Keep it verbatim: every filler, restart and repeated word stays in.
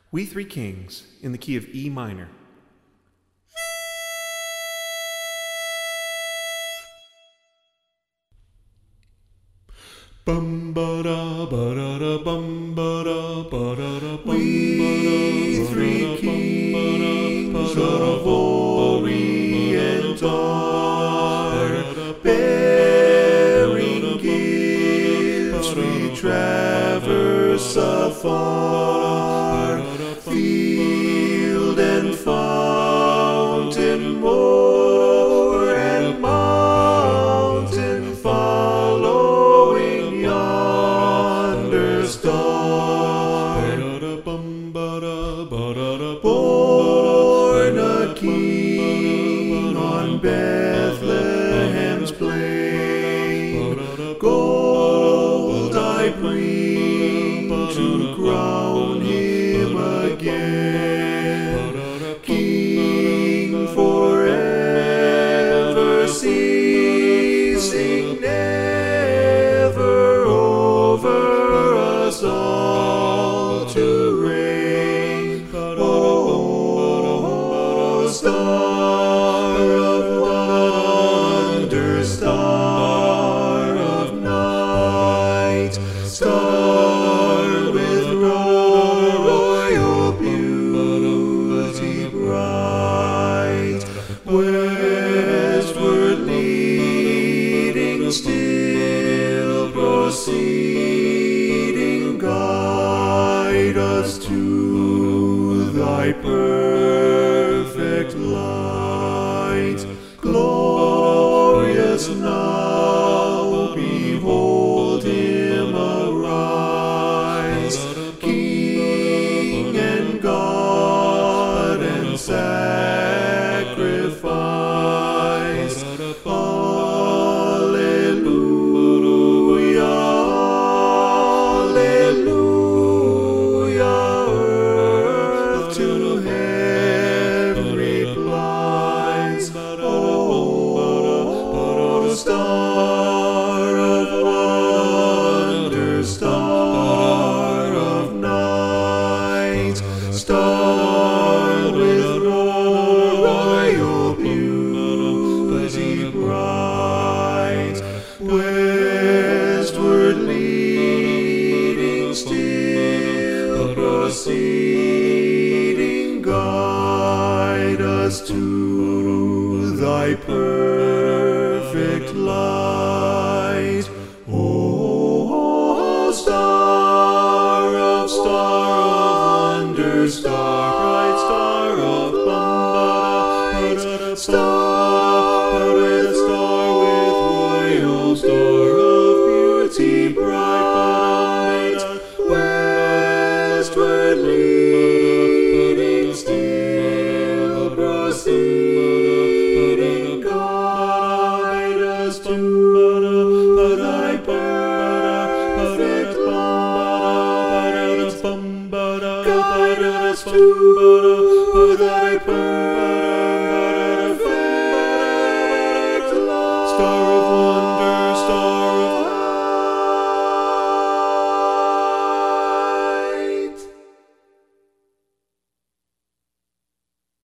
We Three Kings in the key of E minor. Bum ba da ba da da bum ba da ba da da bum. We three kings of Orient are bearing gifts. We traverse afar, field and fountain, moor and mountain, following yonder star. Born a king on Bethlehem's plain, gold I bring to crown him again, king forever, ceasing never over us all to reign. Oh, star of wonder, star of night, star with royal beauty bright, westward leading, still proceeding, guide us to thy perfect light. Glorious now, behold him arise, King and God and sacrifice. Alleluia, alleluia, earth to heaven replies. Oh, star of wonder, star of night, star with royal beauty bright, westward leading, still proceeding, guide us to thy perfect light. Oh, star of star of wonder, star, bright star of Bamba, star with star with royal, star of beauty bright, westward leading, still proceeding, guide us to thy perfect light. Guide us to thy perfect light. Star